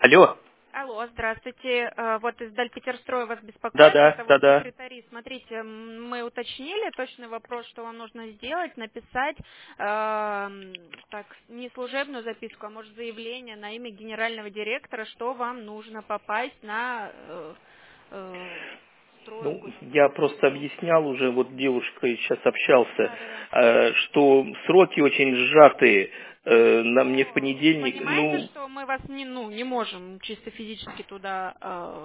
Алло. Алло, здравствуйте. Вот из Дальпетерстроя вас беспокоит. Да-да, Это вот да-да. секретари. Смотрите, мы уточнили точный вопрос, что вам нужно сделать, написать так, не служебную записку, а может заявление на имя генерального директора, что вам нужно попасть на Ну, стройку. я просто объяснял уже, вот девушкой сейчас общался, Да. что сроки очень сжатые. На мне в Ну, понедельник, понимаете, что мы вас не можем чисто физически туда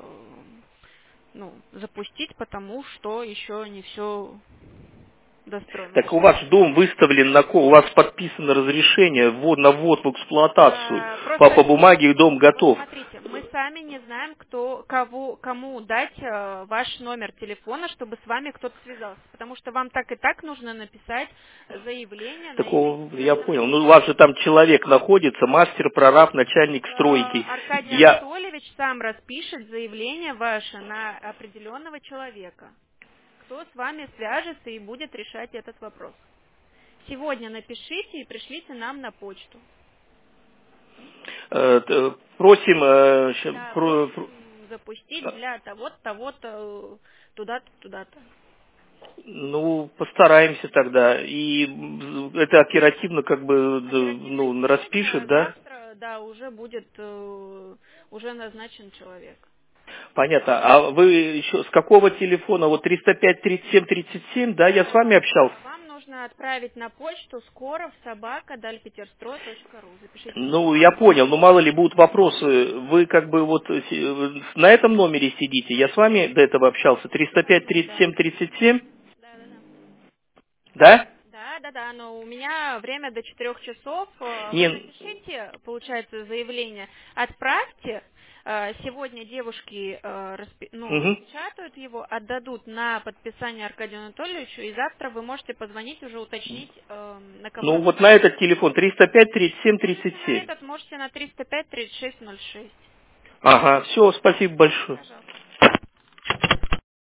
запустить, потому что еще не все достроено. так у вас дом выставлен у вас подписано разрешение на ввод в эксплуатацию. По Просто бумаге дом вот готов. смотрите, мы сами не знаем, кому дать ваш номер телефона, чтобы с вами кто-то связался. Потому что вам так и так нужно написать заявление на имя Такого я генерального понял. Ну, у директора. вас же там человек находится, мастер, прораб, начальник стройки. Аркадий Я Анатольевич сам распишет заявление ваше на определенного человека, кто с вами свяжется и будет решать этот вопрос. Сегодня напишите и пришлите нам на почту. просим, Да, просим запустить для того-то, того-то, туда-то, туда-то. ну, постараемся тогда. И это оперативно Оперативно сегодня, распишет, а да? завтра, да, уже будет, уже назначен человек. Понятно. А вы еще с какого телефона? Вот 305 37 37, да, я с вами общался? Вам нужно отправить на почту скоров@dalpeterstroy.ru. Запишите мой Ну, номер. я понял, но мало ли будут вопросы. Вы на этом номере сидите. Я с вами до этого общался. 305 Да. 37 37, Да. да? Да, но у меня время до 4 часов. Вы Не, напишите, получается, заявление, отправьте. Сегодня девушки мгм. распечатают его, отдадут на подписание Аркадию Анатольевичу, и завтра вы можете позвонить уже уточнить, на кого Ну, отправить. вот на этот телефон 305 37 Можете на 37. этот, можете на 305-3606. Ага, все, спасибо большое. Пожалуйста.